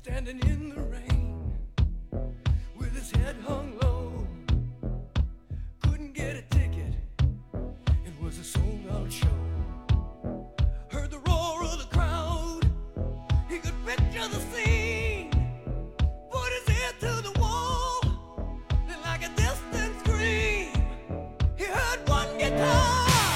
standing in the rain with his head hung low. Couldn't get a ticket, it was a sold out show. Heard the roar of the crowd, he could picture the scene. Put his ear to the wall, then like a distant scream, he heard one guitar.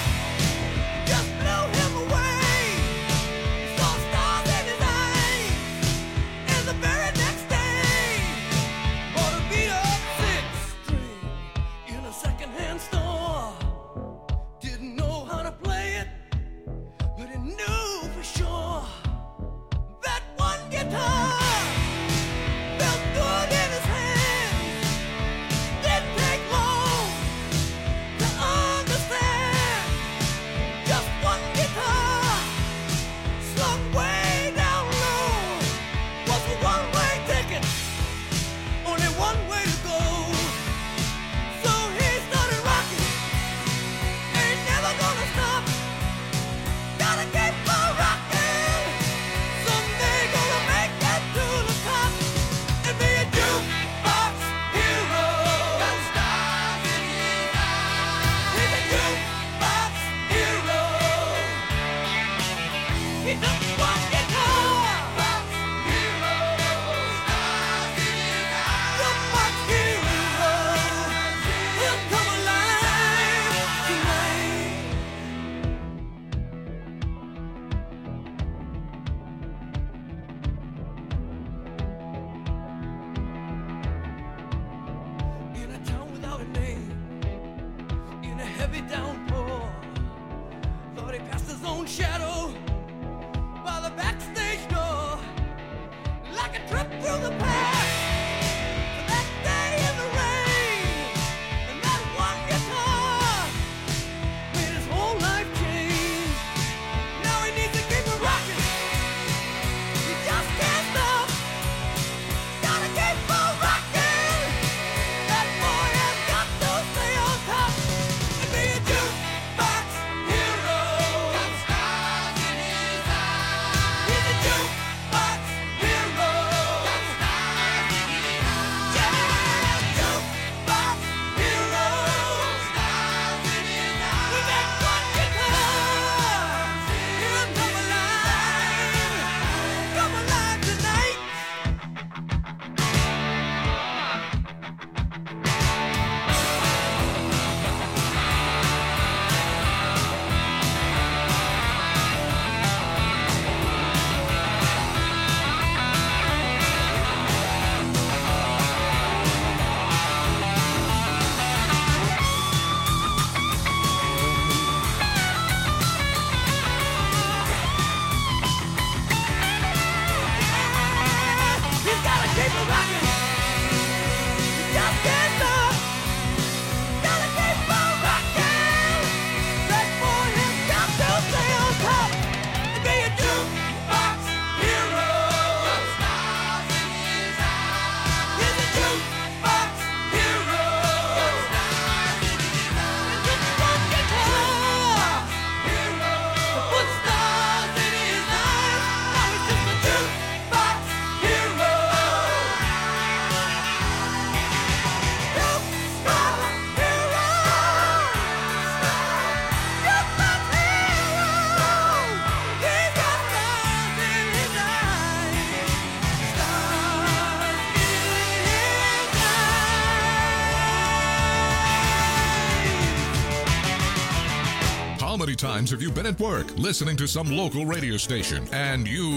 Times have you been at work listening to some local radio station and you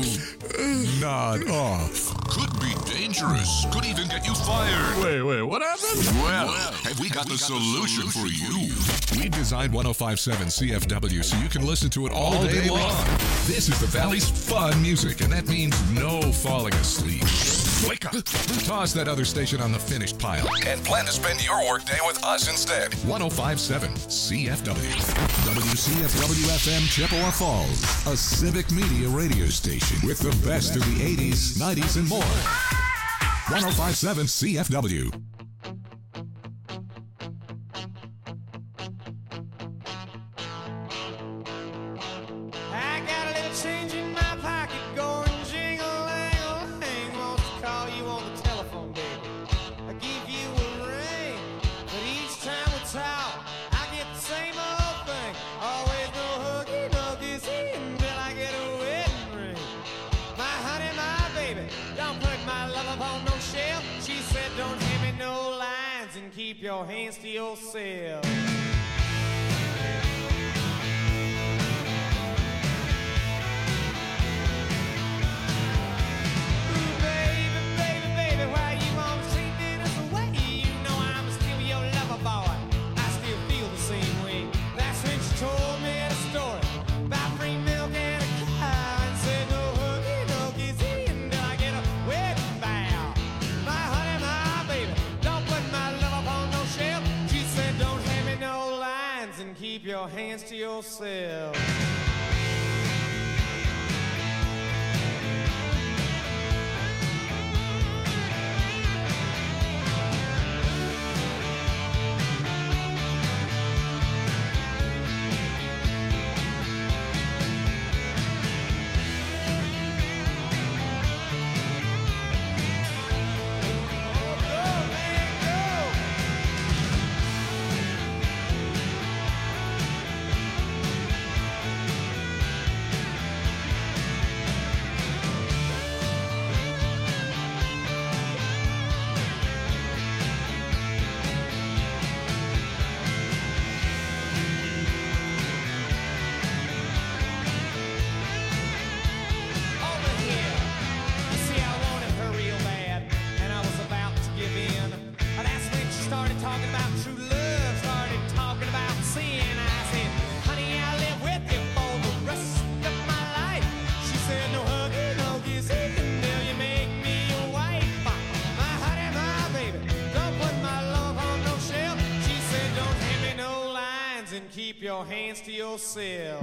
nod off? Could be dangerous. Could even get you fired. Wait, what happened? Well, have we got the solution for you? We designed 105.7 CFW so you can listen to it all day long. This is the Valley's fun music, and that means no falling asleep. Wake up. Toss that other station on the finished pile and plan to spend your workday with us instead. 105.7 CFW. WCFW-FM Chippewa Falls, a civic media radio station with the best of the 80s, 90s, and more. 105.7 CFW. I got a little change in my pocket going jingle-lang-a-lang. Won't you keep your hands to yourself. Keep your hands to yourself. Keep your hands to yourself.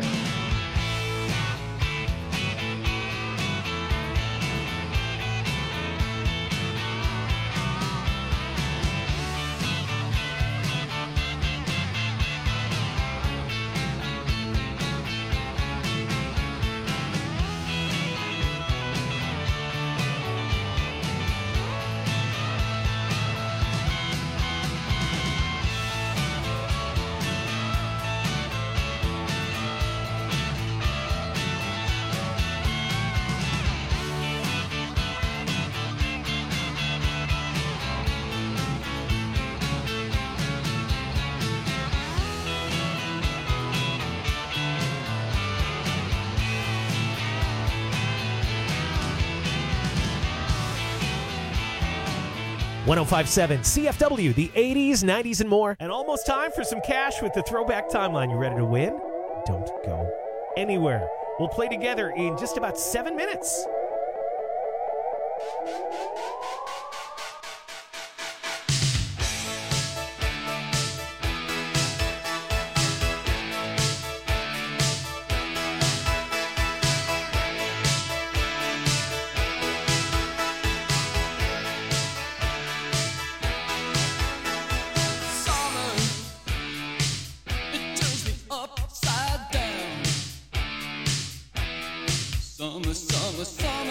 .1057 CFW, the 80s, 90s, and more. And almost time for some cash with the Throwback Timeline. You ready to win? Don't go anywhere. We'll play together in just about 7 minutes. Summer, summer, summer.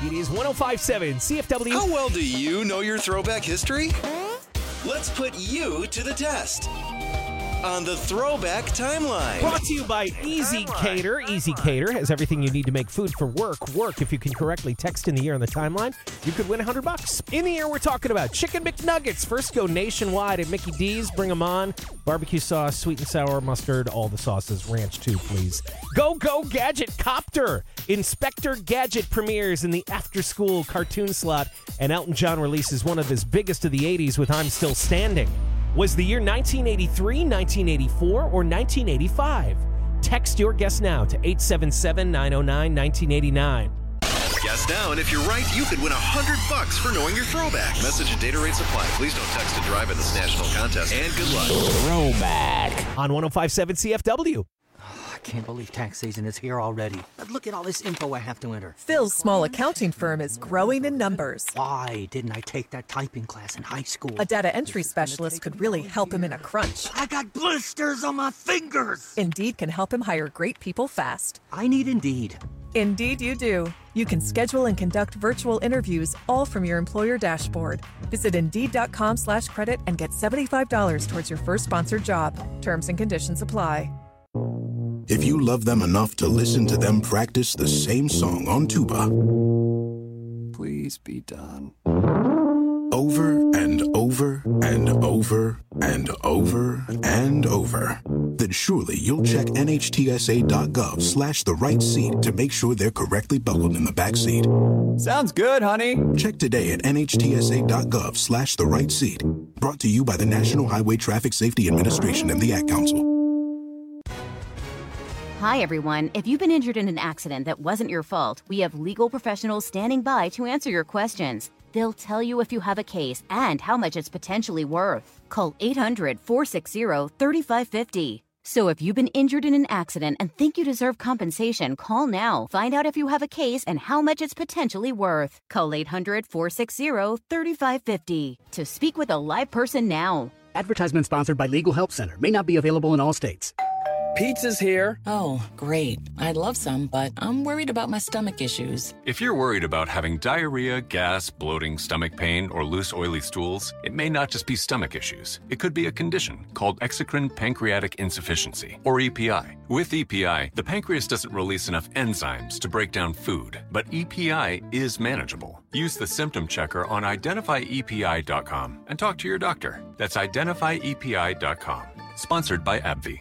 It is 105.7 CFW. How well do you know your throwback history? Let's put you to the test on the Throwback Timeline. Brought to you by Easy Cater. Easy Cater has everything you need to make food for work. If you can correctly text in the year on the timeline, you could win $100. In the year, we're talking about Chicken McNuggets. First go nationwide at Mickey D's. Bring them on. Barbecue sauce, sweet and sour, mustard, all the sauces. Ranch too, please. Go Gadget Copter. Inspector Gadget premieres in the after-school cartoon slot, and Elton John releases one of his biggest of the 80s with I'm Still Standing. Was the year 1983, 1984, or 1985? Text your guess now to 877-909-1989. Guess now, and if you're right, you could win $100 for knowing your throwback. Message and data rates apply. Please don't text to drive in this national contest, and good luck. Throwback on 105.7 CFW. I can't believe tax season is here already. Look at all this info I have to enter. Phil's small accounting firm is growing in numbers. Why didn't I take that typing class in high school? A data entry specialist could really help him in a crunch. I got blisters on my fingers. Indeed can help him hire great people fast. I need Indeed. Indeed you do. You can schedule and conduct virtual interviews all from your employer dashboard. Visit Indeed.com/credit and get $75 towards your first sponsored job. Terms and conditions apply. If you love them enough to listen to them practice the same song on tuba, please be done. Over and over and over and over and over, then surely you'll check NHTSA.gov/the right seat to make sure they're correctly buckled in the back seat. Sounds good, honey. Check today at NHTSA.gov/the right seat. Brought to you by the National Highway Traffic Safety Administration and the Ad Council. Hi, everyone. If you've been injured in an accident that wasn't your fault, we have legal professionals standing by to answer your questions. They'll tell you if you have a case and how much it's potentially worth. Call 800-460-3550. So if you've been injured in an accident and think you deserve compensation, call now. Find out if you have a case and how much it's potentially worth. Call 800-460-3550 to speak with a live person now. Advertisement sponsored by Legal Help Center. May not be available in all states. Pizza's here. Oh, great. I'd love some, but I'm worried about my stomach issues. If you're worried about having diarrhea, gas, bloating, stomach pain, or loose, oily stools, it may not just be stomach issues. It could be a condition called exocrine pancreatic insufficiency, or EPI. With EPI, the pancreas doesn't release enough enzymes to break down food, but EPI is manageable. Use the symptom checker on identifyepi.com and talk to your doctor. That's identifyepi.com. Sponsored by AbbVie.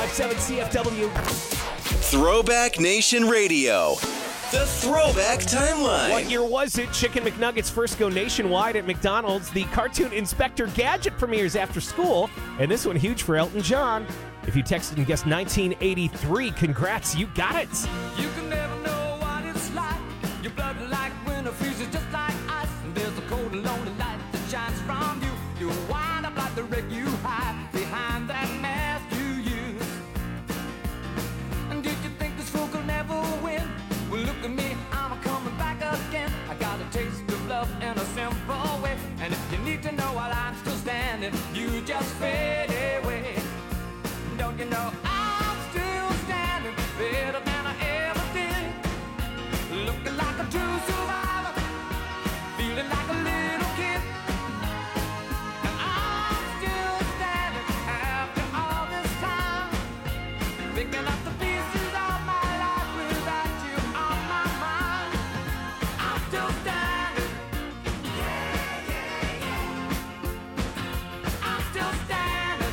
105.7 CFW. Throwback Nation Radio. The Throwback Timeline. What year was it? Chicken McNuggets first go nationwide at McDonald's. The cartoon Inspector Gadget premieres after school. And this one huge for Elton John. If you texted and guessed 1983, congrats, you got it. You can never know what it's like. Your blood like winter freezes just like ice. And there's a cold and lonely light that shines from you. You wind up like the wreck you hide behind that mask you use. And did you think this fool could never win? Well, look at me, I'm coming back again. I got a taste of love in a simple way. And if you need to know while I'm still standing, you just fade away. Don't you know I'm still standing better than I ever did? Looking like a true survivor, feeling like a little kid. And I'm still standing after all this time, picking up the pieces of my life without you on my mind. I'm still standing. Yeah, yeah, yeah. I'm still standing.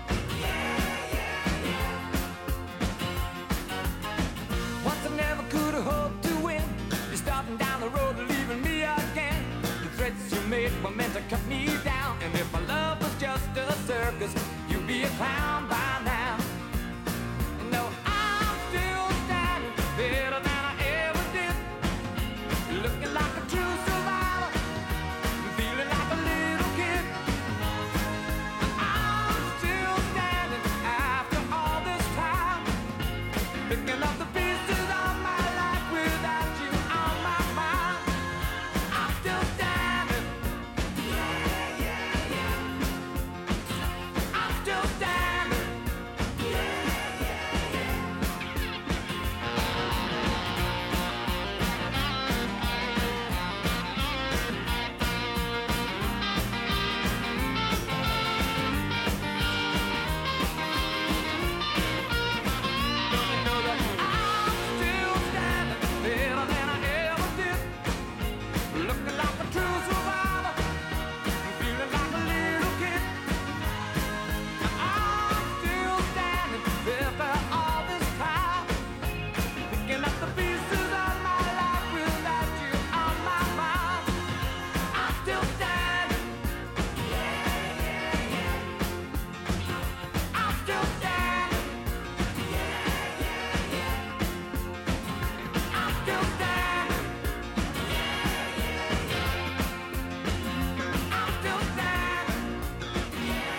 Once I never could have hoped to win. You're starting down the road, leaving me again. The threats you made were meant to cut me down. And if my love was just a circus, you'd be a clown by now. No, I'm still standing better than I ever did. Looking like a true survivor, feeling like a little kid. I'm still standing after all this time, picking up the pieces of my life without you on my mind. I'm still standing. Yeah, yeah, yeah. I'm still standing. Yeah, yeah, yeah. Don't you know that I'm still standing better than I ever did? Looking like a true survivor, feeling like a little kid. I'm still standing after all this time, picking up the pieces of my life without you on my mind. I'm still standing. Yeah, yeah, yeah. I'm still standing. Yeah, yeah, yeah. I'm still standing. Yeah, yeah, yeah. I'm still standing. Yeah,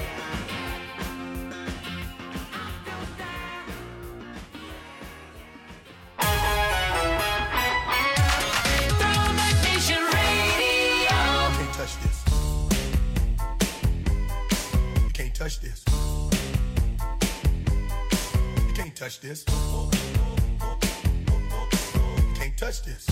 Throwback Nation Radio. Can't touch this. You can't touch this. You can't touch this. You can't touch this.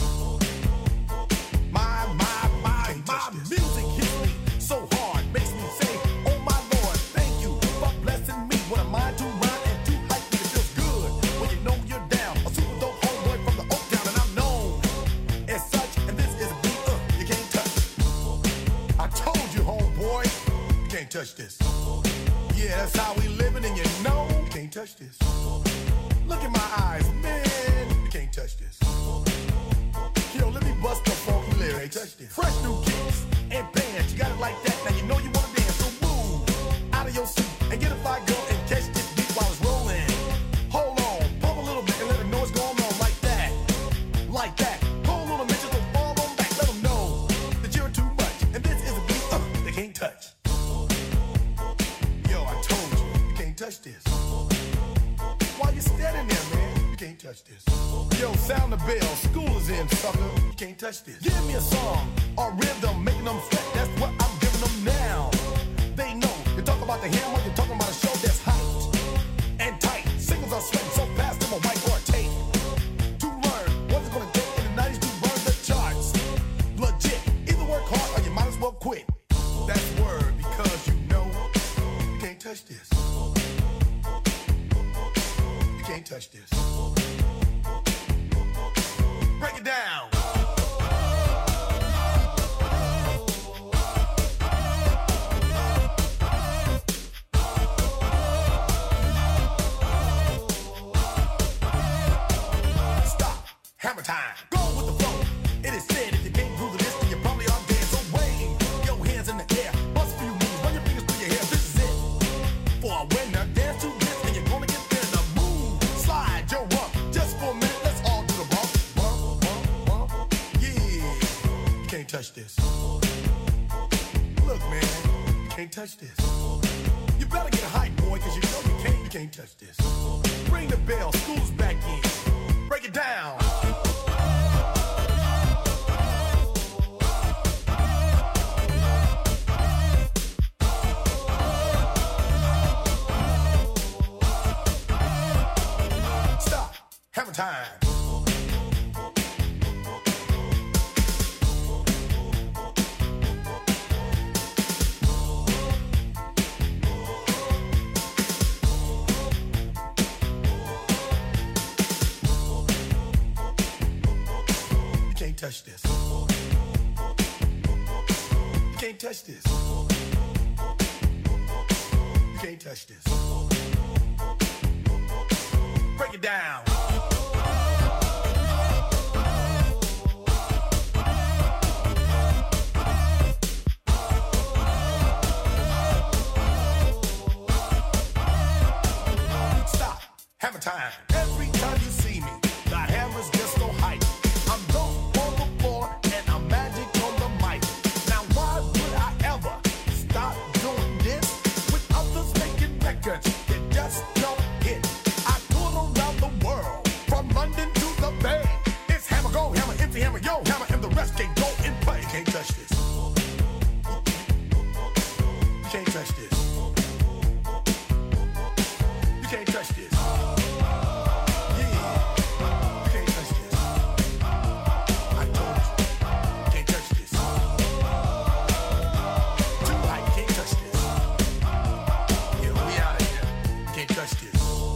My music hits me so hard, makes me say, oh my Lord, thank you for blessing me. What a mind to rhyme and to hype me. It feels good when you know you're down. A super dope homeboy from the Oak Town, and I'm known as such. And this is a beat you can't touch. I told you, homeboy, you can't touch this. Yeah, that's how we living, and you know you can't touch this. Look in my eyes, man, you can't touch this. Yo, let me bust the funky lyrics. Fresh new kicks and bands, you got it like that. Now you know you wanna dance, so move out of your seat and get a fire girl and catch this beat while it's rolling. Hold on, pump a little bit and let them know what's going on like that, like that. Hold on a minute, just fall on back, let them know that you're too much, and this is a beat they can't touch. Yo, I told you, you can't touch this. While you standing there, man, you can't touch this. Yo, sound the bell, school is in, sucker. You can't touch this. Give me a song or rhythm, making them sweat. That's what I'm giving them now. They know. You talk about the hammer, you're talking about a show that's hyped and tight. Singles are sweating so fast, them a whiteboard tape. To learn what it's gonna take in the 90s to burn the charts. Legit. Either work hard or you might as well quit. That's word because you know you can't touch this. You can't touch this. Break it down. can't touch this. You better get a hype, boy, cause you know you can't touch this. Ring the bell, school's back in. Break it down. Stop. Hammer time. Touch this. You can't touch this. You can't touch this. Break it down. Stop. Hammer time. Every time you see me, the hammer's just so hype. I'm dope. It just don't hit. I tour around the world, from London to the Bay. It's hammer, go, hammer, empty hammer, yo, hammer, and the rest can go and play. You can't touch this. You can't touch this. You can't touch this. Yeah, you can't touch this. I told you, you can't touch this. Too light, you can't touch this. Can't touch this.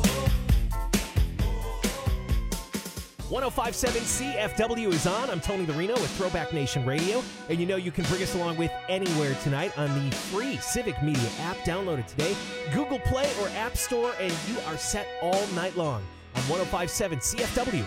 1057 CFW is on. I'm Tony the Reno with Throwback Nation Radio. And you know you can bring us along with anywhere tonight on the free Civic Media app. Download it today. Google Play or App Store, and you are set all night long on 1057 CFW.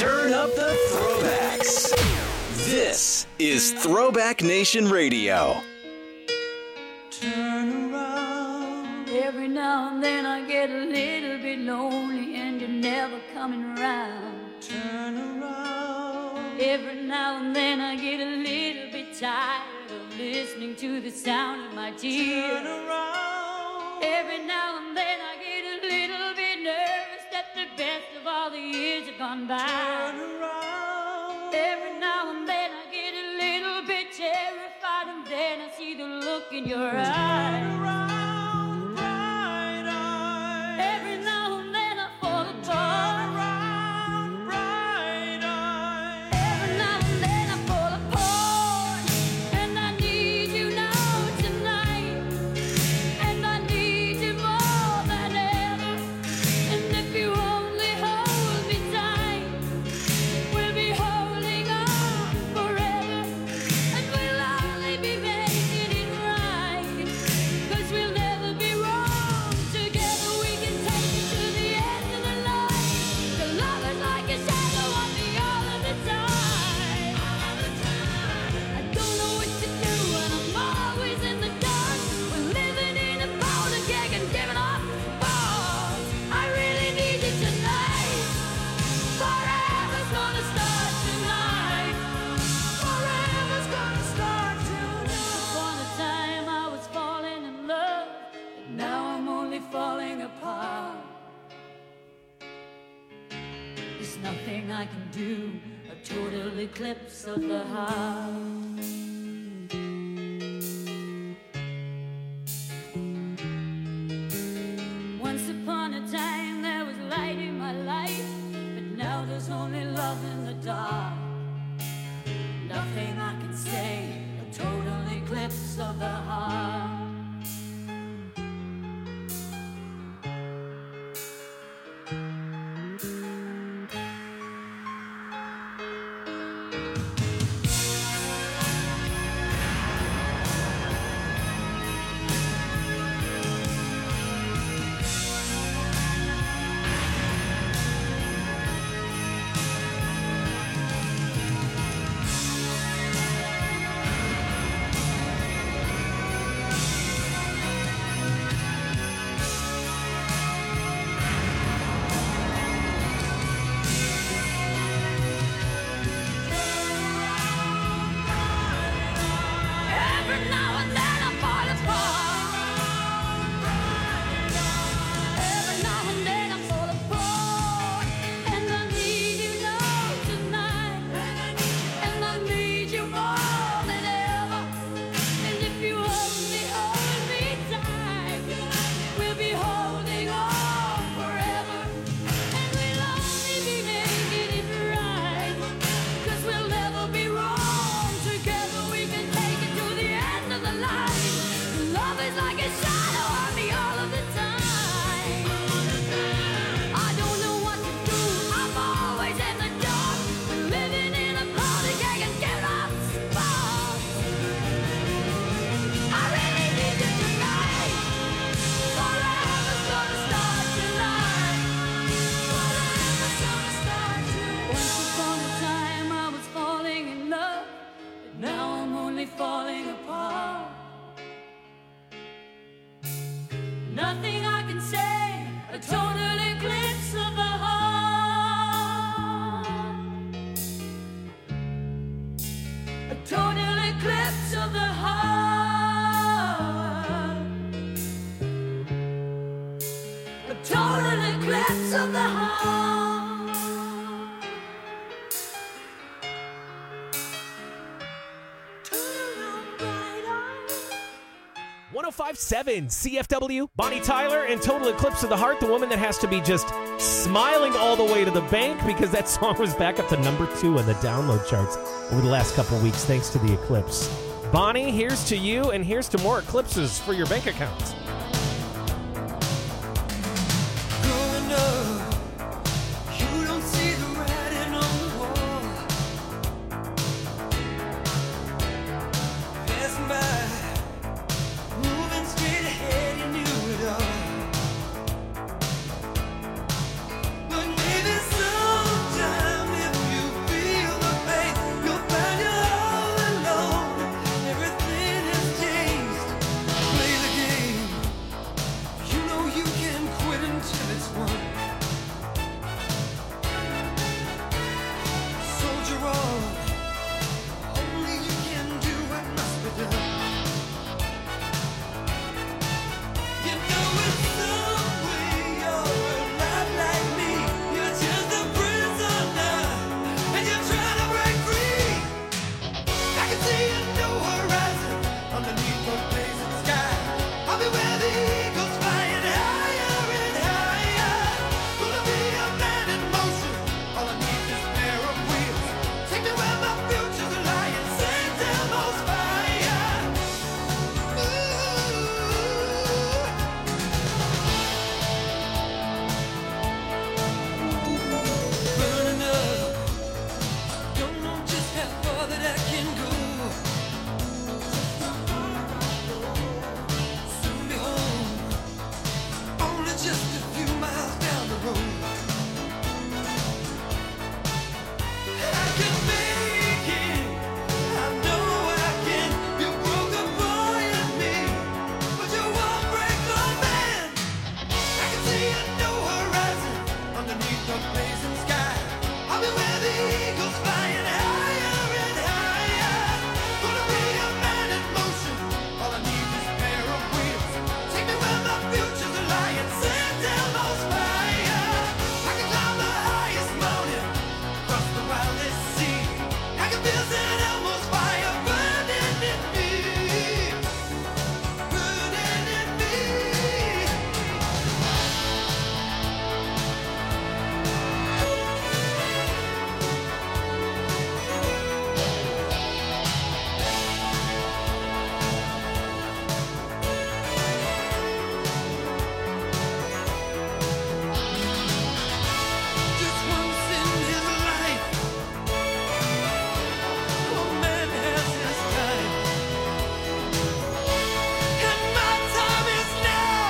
Turn up the throwbacks. This is Throwback Nation Radio. Turn around. Every now and then I get a little bit lonely and you're never coming around. Turn around. Every now and then I get a little bit tired of listening to the sound of my tears. Turn around. Every now and then I get a little bit nervous that the best of all the years have gone by. Turn around. Every now and then I get a little bit terrified and then I see the look in your eyes. Turn around, bright eyes. Every now and then I fall apart. Turn around, bright eyes. Every now and then I fall apart. And I need you now tonight. And I need you more than ever. And if you only hold me tight, we'll be holding on forever. And we'll only be making it right. 'Cause we'll never be wrong. Together we can take it to the end of the line. The love is like a shadow on me all of the time. I don't know what to do and I'm always in the dark. We're living in a powder keg and giving off balls. I really need you tonight. Forever's gonna start tonight. Forever's gonna start tonight. Upon a time I was falling in love, but now I'm only falling apart. There's nothing I can do, a total eclipse of the heart. Once upon a time there was light in my life, but now there's only love in the dark. Nothing I can say, a total eclipse of the heart. Every now and then I fall apart. Every now and then I fall apart. And I need you now tonight. And I need you more than ever. And if you only hold me tight, we'll be holding on forever. And we'll only be making it right. 'Cause we'll never be wrong. Together we can take it to the end of the line. Love is like a shadow on me all of the time. I don't know what to do, I'm always in the dark. We're living in a powder keg and giving off sparks. I really need you tonight. Forever's gonna start tonight. Forever's gonna start tonight. Once upon a time I was falling in love, but now I'm only falling apart. Nothing I can say, a total eclipse of the heart. A total eclipse of the heart. A total eclipse of the heart. 105.7 CFW, Bonnie Tyler and Total Eclipse of the Heart, the woman that has to be just smiling all the way to the bank because that song was back up to number 2 on the download charts over the last couple of weeks thanks to the eclipse. Bonnie, here's to you, and here's to more eclipses for your bank accounts. Growing up, you don't see the writing on the wall. Passing by, moving straight ahead, you knew it all. But maybe sometime if last one. Soldier on, only you can do what must be done. You know in some way you're not like me. You're just a prisoner, and you're trying to break free. I can see a new horizon underneath the blazing sky. I'll be where the eagles flying higher and higher. Gonna be a man in motion. All I need is a pair of wheels. Take me where my future's lying. St. Elmo's fire. Burning up. Don't know just how far that I can go. Soon be home. Only just a few miles down the road. I can make it. I know I can. You broke a boy in me, but you won't break the man. I can see a new horizon underneath the blazing sky. I'll be where the eagles flying higher and higher. Gonna be a man in motion. All I need is a pair of wheels. Take me where my future's lying. St. Elmo's fire. I can climb the highest mountain, cross the wildest sea. I can feel St. Elmo's fire burning in me, burning in me. Just once in his life, a man has his time, and my time is now.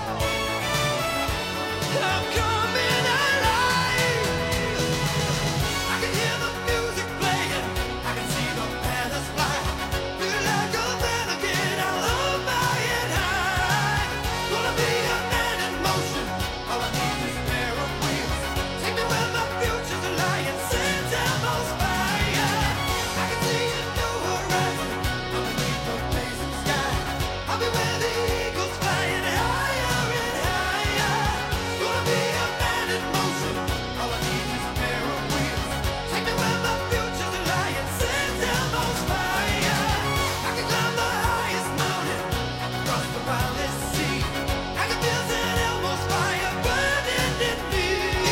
I'm coming alive. I can hear the music playing, I can see the banners fly. Feel like a man again, I love my head high. Gonna be a man in motion. All I need is a pair of wheels. Take me where my future's lying. St. Elmo's fire. I can see a new horizon underneath the blazing sky. I'll be where the eagles flying higher and higher. Gonna be a man in motion. All I need is a pair of wheels. Take me where my future's lying. St. Elmo's fire. I can climb the highest mountain, cross the wildest sea. I can feel St. Elmo's fire burning in me,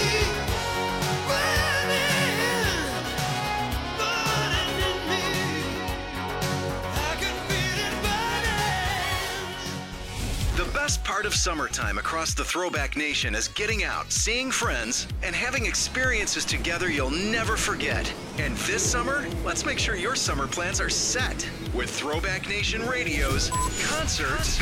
burning in me. I can feel it burning. The best part of summertime across the Throwback Nation is getting out, seeing friends, and having experiences together you'll never forget. And this summer, let's make sure your summer plans are set with Throwback Nation Radio's Concerts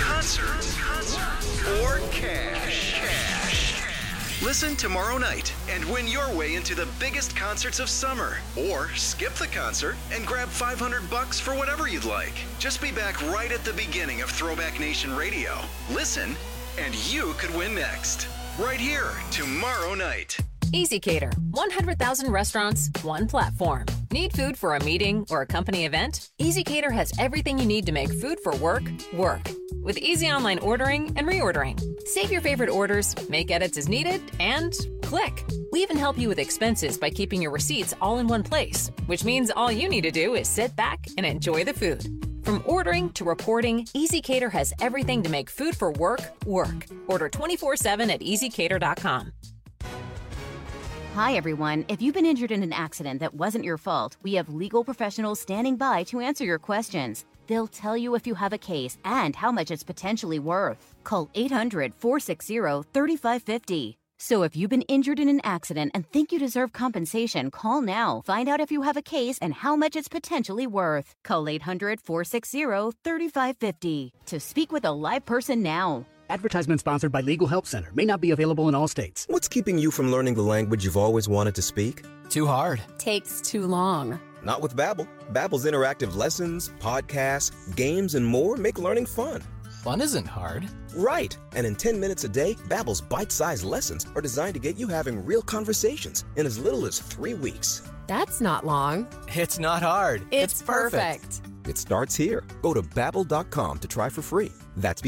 or Cash. Listen tomorrow night and win your way into the biggest concerts of summer. Or skip the concert and grab $500 for whatever you'd like. Just be back right at the beginning of Throwback Nation Radio. Listen, and you could win next. Right here, tomorrow night. Easy Cater. 100,000 restaurants, one platform. Need food for a meeting or a company event? Easy Cater has everything you need to make food for work, work. With easy online ordering and reordering. Save your favorite orders, make edits as needed, and click. We even help you with expenses by keeping your receipts all in one place, which means all you need to do is sit back and enjoy the food. From ordering to reporting, Easy Cater has everything to make food for work, work. Order 24/7 at easycater.com. Hi, everyone. If you've been injured in an accident that wasn't your fault, we have legal professionals standing by to answer your questions. They'll tell you if you have a case and how much it's potentially worth. Call 800-460-3550. So if you've been injured in an accident and think you deserve compensation, call now. Find out if you have a case and how much it's potentially worth. Call 800-460-3550 to speak with a live person now. Advertisement sponsored by Legal Help Center. May not be available in all states. What's keeping you from learning the language you've always wanted to speak? Too hard. Takes too long. Not with Babbel. Babbel's interactive lessons, podcasts, games, and more make learning fun. Fun isn't hard. Right. And in 10 minutes a day, Babbel's bite-sized lessons are designed to get you having real conversations in as little as 3 weeks. That's not long. It's not hard. It's perfect. It starts here. Go to Babbel.com to try for free. That's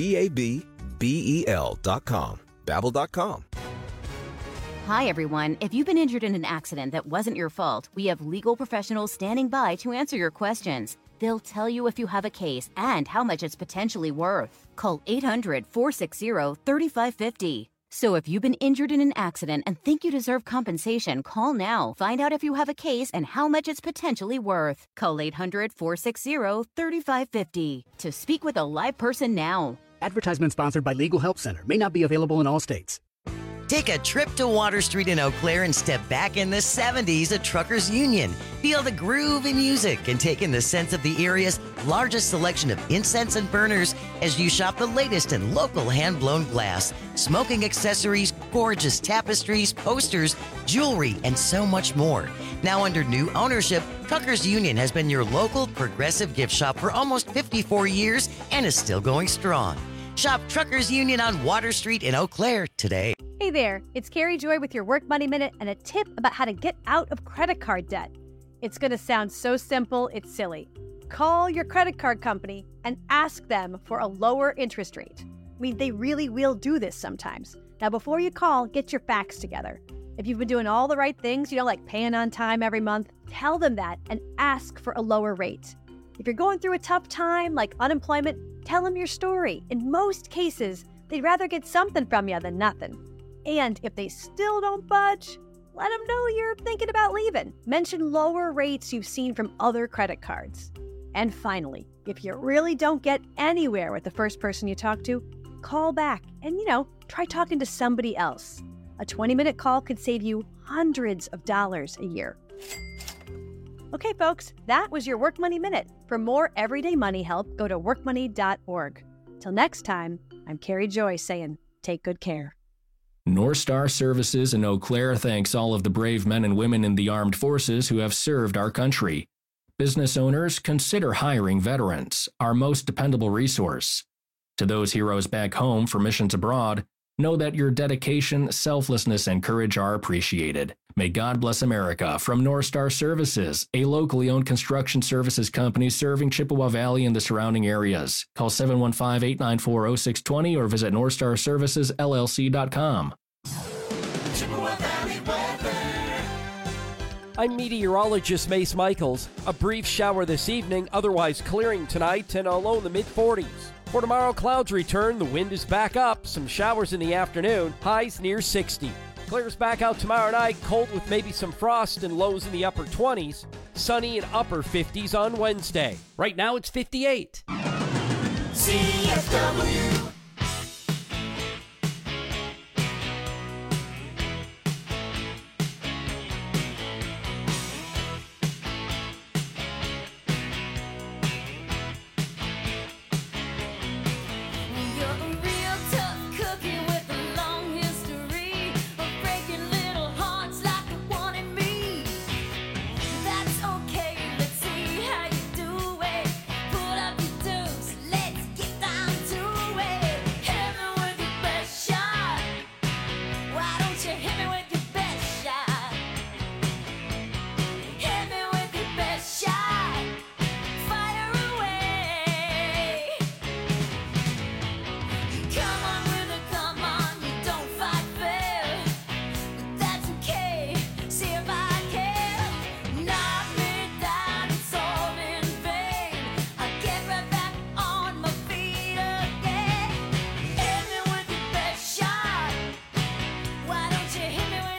BABBEL.com. Babbel.com. Hi, everyone. If you've been injured in an accident that wasn't your fault, we have legal professionals standing by to answer your questions. They'll tell you if you have a case and how much it's potentially worth. Call 800-460-3550. So if you've been injured in an accident and think you deserve compensation, call now. Find out if you have a case and how much it's potentially worth. Call 800-460-3550 to speak with a live person now. Advertisement sponsored by Legal Help Center. May not be available in all states. Take a trip to Water Street in Eau Claire and step back in the 70s at Truckers Union. Feel the groovy music and take in the sense of the area's largest selection of incense and burners as you shop the latest in local hand-blown glass, smoking accessories, gorgeous tapestries, posters, jewelry, and so much more. Now under new ownership, Truckers Union has been your local progressive gift shop for almost 54 years and is still going strong. Shop Truckers Union on Water Street in Eau Claire today. Hey there, it's Carrie Joy with your Work Money Minute and a tip about how to get out of credit card debt. It's going to sound so simple, it's silly. Call your credit card company and ask them for a lower interest rate. I mean, they really will do this sometimes. Now, before you call, get your facts together. If you've been doing all the right things, like paying on time every month, tell them that and ask for a lower rate. If you're going through a tough time, like unemployment, tell them your story. In most cases, they'd rather get something from you than nothing. And if they still don't budge, let them know you're thinking about leaving. Mention lower rates you've seen from other credit cards. And finally, if you really don't get anywhere with the first person you talk to, call back and, try talking to somebody else. A 20-minute call could save you hundreds of dollars a year. Okay, folks, that was your Work Money Minute. For more everyday money help, go to workmoney.org. Till next time, I'm Carrie Joy saying, take good care. North Star Services in Eau Claire thanks all of the brave men and women in the armed forces who have served our country. Business owners, consider hiring veterans, our most dependable resource. To those heroes back home for missions abroad, know that your dedication, selflessness, and courage are appreciated. May God bless America from North Star Services, a locally owned construction services company serving Chippewa Valley and the surrounding areas. Call 715-894-0620 or visit NorthstarServicesLLC.com. Chippewa Valley weather. I'm meteorologist Mace Michaels. A brief shower this evening, otherwise clearing tonight and a low in the mid-40s. For tomorrow, clouds return, the wind is back up, some showers in the afternoon, highs near 60. Clears back out tomorrow night, cold with maybe some frost and lows in the upper 20s. Sunny and upper 50s on Wednesday. Right now it's 58. CFW. Why don't you hit me with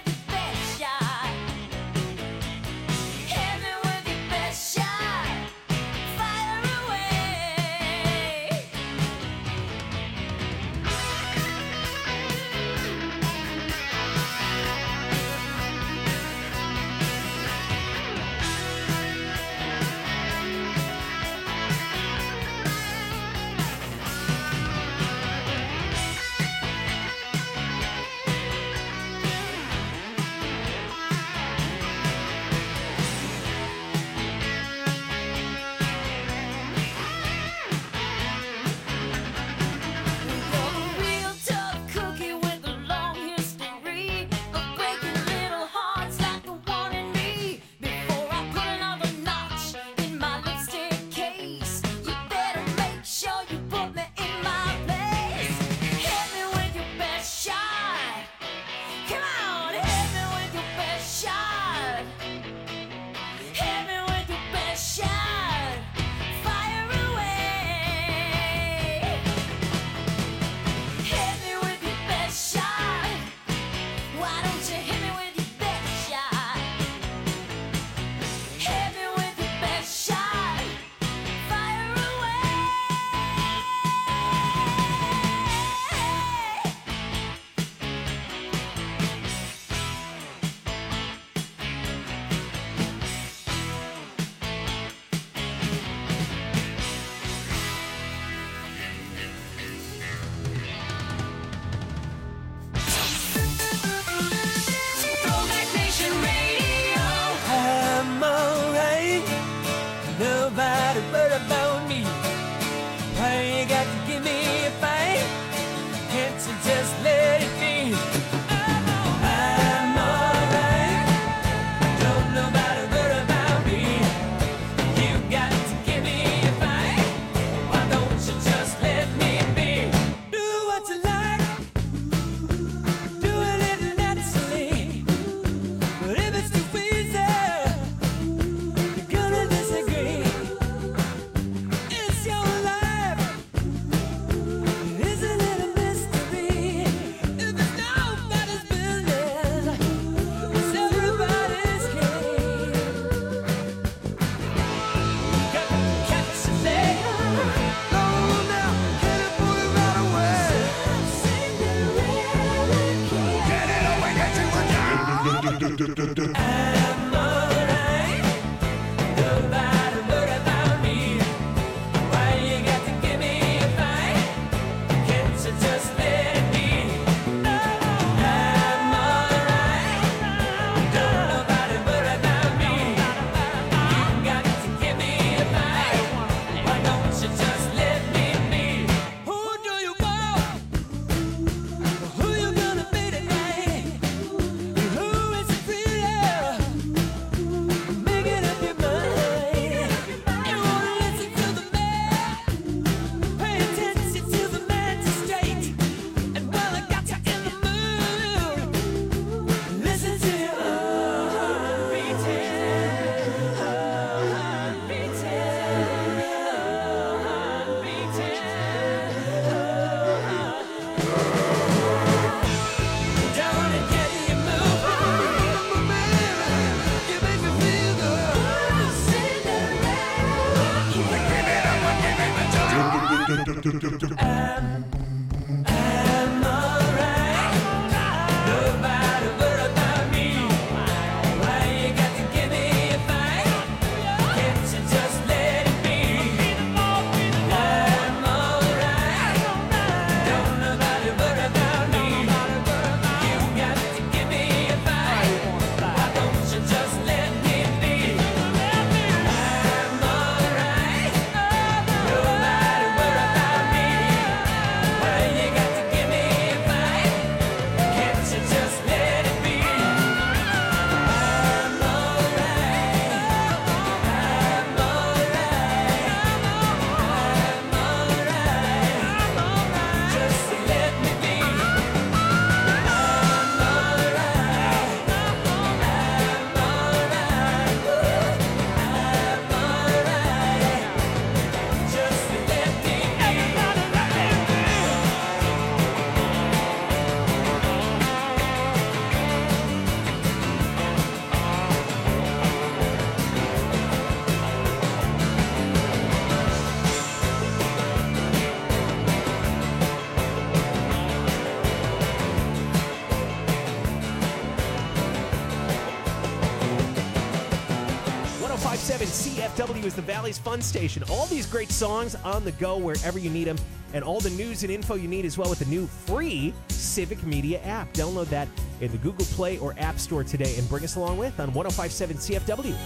CFW is the Valley's fun station. All these great songs on the go wherever you need them, and all the news and info you need as well with the new free Civic Media app. Download that in the Google Play or App Store today and bring us along with on 105.7 CFW.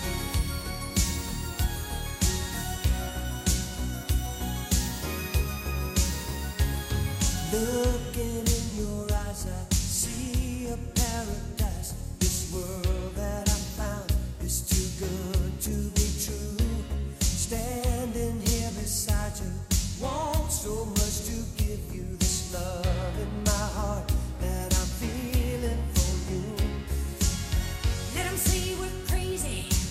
Looking in your eyes, I see a paradise. This world that I found is too good to be true. Standing here beside you, want so much to give you this love in my heart that I'm feeling for you. Let 'em say we're crazy.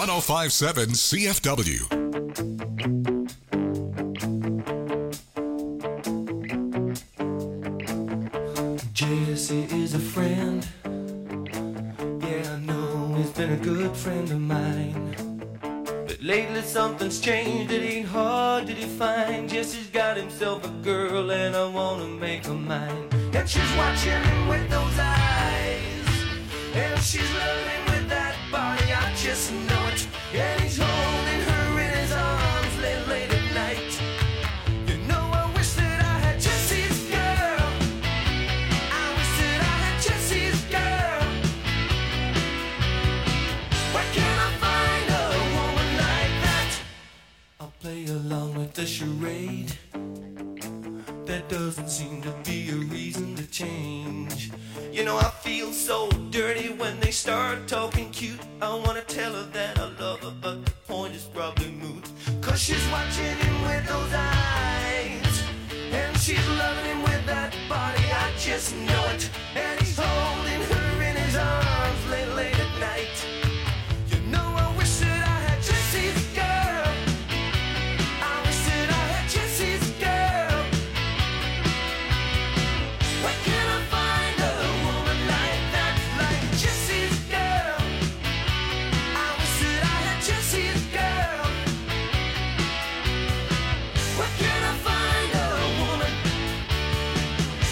1057 CFW. Jesse is a friend. Yeah, I know he's been a good friend of mine. But lately something's changed, it ain't hard to define. Jesse's got himself a girl and I wanna make her mine. And she's watching him with those eyes, and she's loving with that body, I just know it. And he's holding her in his arms late at night. You know, I wish that I had Jesse's girl. I wish that I had Jesse's girl. Where can I find a woman like that? I'll play along with the charade. There doesn't seem to be a reason to change. You know, I feel so dirty when they start talking cute. I wanna tell her that I love her, but the point is probably moot. 'Cause she's watching